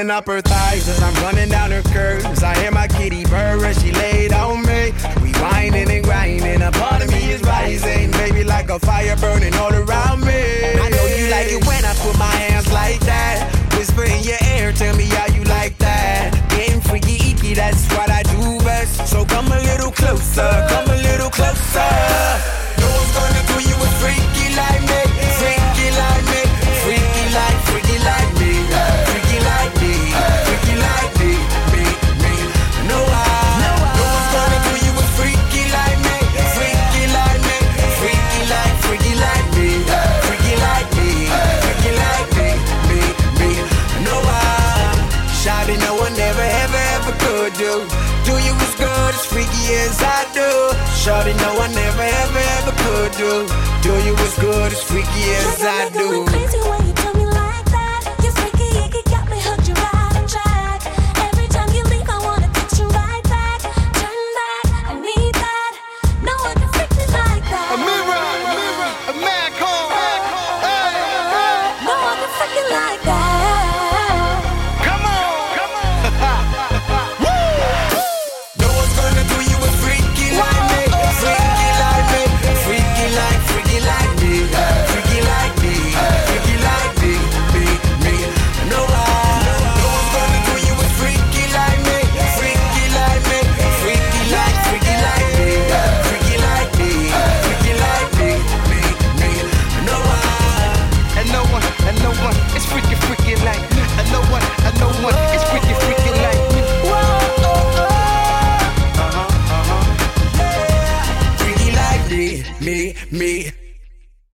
running up her thighs as I'm running down her curves. I hear my kitty purr as she laid on me. We whining and grinding, a part of me is rising. Baby, like a fire burning all around me. I know you like it when I put my hands like that. Whisper in your ear, tell me how you like that. Getting freaky, icky, that's what I do best. So come a little closer, come a little closer. No one's gonna do you a freaky like me, freaky like me, freaky like me, freaky like me, freaky like me, me. No one's gonna do you a freaky like me, freaky like me, freaky like me, freaky like me, freaky like me. No shawty, no one ever could do you as good as freaky as I do. Shawty, no one ever could do you as good as freaky as I do. Crazy when you tell me like that. You're freaky, you got me hooked, you right on track. Every time you leave, I wanna text you right back. Turn back, I need that. No one can freak me like that. A mirror, a mad call. No one can freak you like that. Come on. No one's gonna do you a freaky like me, freaky like me, freaky like me, freaky like me, freaky like me. No one's gonna do you a freaky like me, freaky like me, freaky like me, freaky like me, freaky like me. No one is freaky like me. And no one is freaky like me. Freaky like me.